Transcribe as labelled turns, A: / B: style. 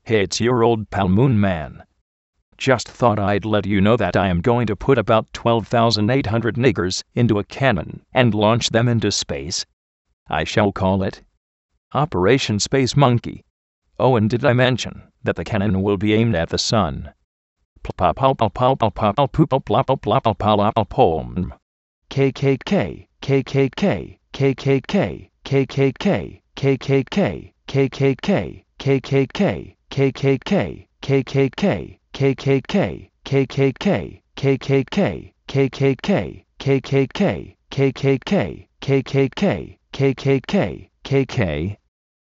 A: Hey, it's your old pal Moon Man. Just thought I'd let you know that I am going to put about 12,800 niggers into a cannon and launch them into space. I shall call it Operation Space Monkey. Oh, and did I mention that the cannon will be aimed at the sun? KKK, KKK, KKK, KKK, KKK, KKK, KKK, KKK, KKK, KKK, KKK, KKK, KKK, KKK, KKK, KKK, KKK, KK,